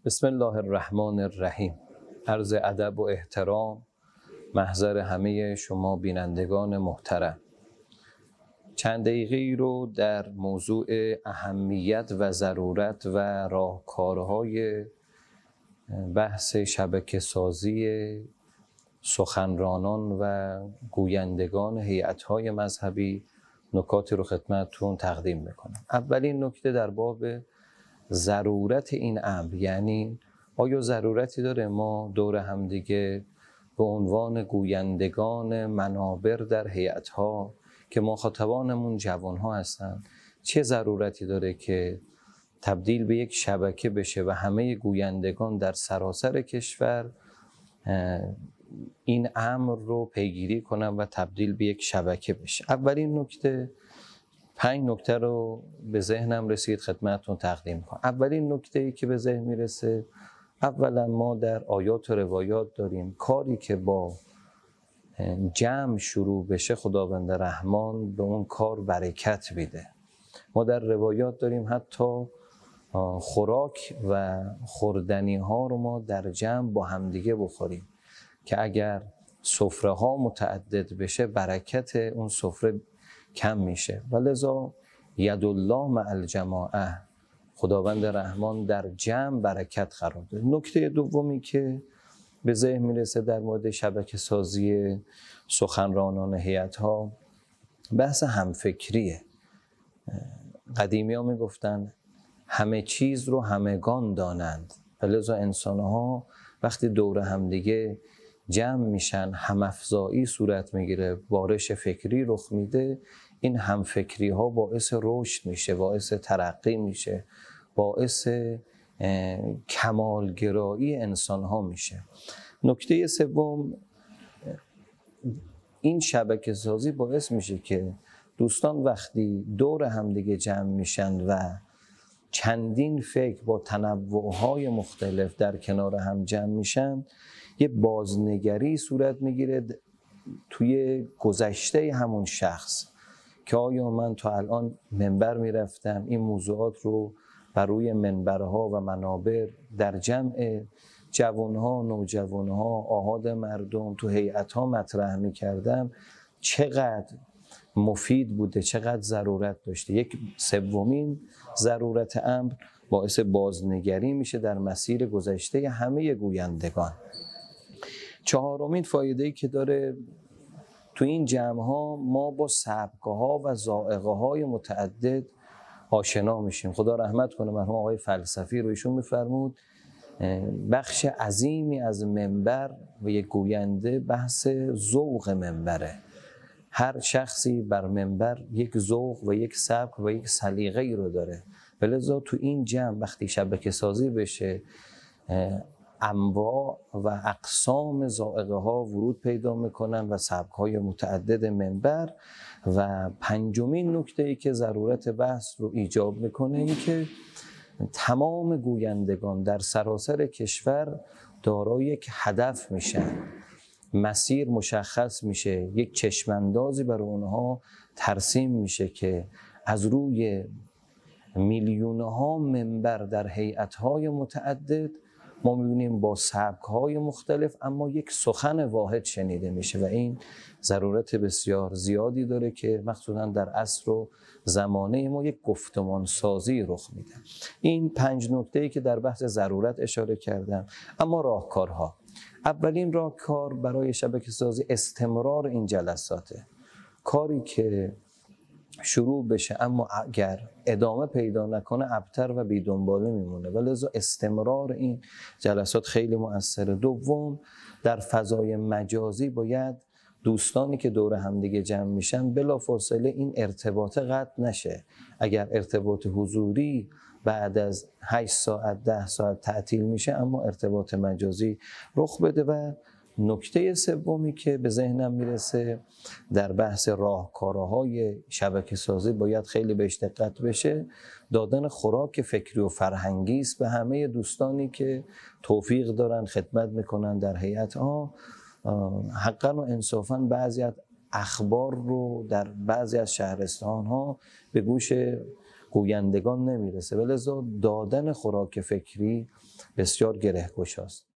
بسم الله الرحمن الرحیم. عرض ادب و احترام محضر همه شما بینندگان محترم. چند دقیقه‌ای رو در موضوع اهمیت و ضرورت و راهکارهای بحث شبکه‌سازی سخنرانان و گویندگان هیئت‌های مذهبی نکاتی رو خدمتتون تقدیم میکنم. اولین نکته در باب ضرورت این امر، یعنی آیا ضرورتی داره ما دور همدیگه به عنوان گویندگان منابر در هیئت‌ها که مخاطبانمون جوان‌ها هستن، چه ضرورتی داره که تبدیل به یک شبکه بشه و همه گویندگان در سراسر کشور این امر رو پیگیری کنن و تبدیل به یک شبکه بشه. اولین نکته، 5 نکته رو به ذهنم رسید خدمتتون تقدیم کنم. اولین نکته‌ای که به ذهن میرسه، اولا ما در آیات و روایات داریم کاری که با جمع شروع بشه خداوند رحمان به اون کار برکت میده. ما در روایات داریم حتی خوراک و خوردنی ها رو ما در جمع با همدیگه بخوریم که اگر سفره ها متعدد بشه برکت اون سفره کم میشه. ولذا یدالله مع الجماعه، خداوند رحمان در جمع برکت قرار داده. نکته دومی که به ذهن میرسه در مورد شبکه سازی سخنرانان هیئت‌ها، بحث همفکریه. قدیمی ها میگفتن همه چیز رو همگان دانند، ولذا انسان‌ها وقتی دور همدیگه جمع میشن همافزایی صورت میگیره، بارش فکری رخ میده. این همفکری ها باعث رشد میشه، باعث ترقی میشه، باعث کمالگرایی انسان ها میشه. نکته سوم، این شبکه سازی باعث میشه که دوستان وقتی دور همدیگه جمع میشن و چندین فکر با تنوعهای مختلف در کنار هم جمع میشن، یه بازنگری صورت میگیره توی گذشته همون شخص که آیا من تا الان منبر میرفتم این موضوعات رو بر روی منبرها و منابر در جمع جوانها، نوجوانها، آحاد مردم تو هیئت‌ها مطرح میکردم، چقدر مفید بوده، چقدر ضرورت داشته. یک سومین ضرورت امر باعث بازنگری میشه در مسیر گذشته همه گویندگان. چهارمین فایده‌ای که داره تو این جمع‌ها، ما با سبک‌ها و ذائقه‌های متعدد آشنا میشیم. خدا رحمت کنه مرحوم آقای فلسفی رو، ایشون میفرمود بخش عظیمی از منبر و یک گوینده بحث ذوق منبره. هر شخصی بر منبر یک ذوق و یک سبک و یک سلیقه‌ای رو داره، ولذا تو این جمع وقتی شبکه سازی بشه انواع و اقسام ذائقه ها ورود پیدا میکنن و سبک های متعدد منبر. و پنجمین نکته‌ای که ضرورت بحث رو ایجاب میکنه این که تمام گویندگان در سراسر کشور دارای یک هدف میشن، مسیر مشخص میشه، یک چشماندازی برای اونها ترسیم میشه که از روی میلیونها منبر در هیئت‌های متعدد ما می‌بینیم با سبک‌های مختلف اما یک سخن واحد شنیده میشه و این ضرورت بسیار زیادی داره که مخصوصاً در عصر و زمانه ما یک گفتمان سازی رخ میده. این 5 نکته‌ای که در بحث ضرورت اشاره کردم. اما راهکارها، اولین راهکار برای شبکه سازی استمرار این جلساته. کاری که شروع بشه اما اگر ادامه پیدا نکنه ابتر و بی دنباله میمونه، ولذا استمرار این جلسات خیلی مؤثره. دوم، در فضای مجازی باید دوستانی که دور همدیگه جمع میشن بلافاصله این ارتباط قطع نشه. اگر ارتباط حضوری بعد از 8 ساعت 10 ساعت تعطیل میشه، اما ارتباط مجازی رخ بده. و نکته سومی که به ذهنم میرسه در بحث راهکارهای شبکه سازی باید خیلی بهش دقت بشه، دادن خوراک فکری و فرهنگی است به همه دوستانی که توفیق دارن خدمت میکنن در هیئت‌ها. حقا و انصافا بعضی از اخبار رو در بعضی از شهرستان‌ها به گوش گویندگان نمیرسه. ولذا دادن خوراک فکری بسیار گره‌گشاست.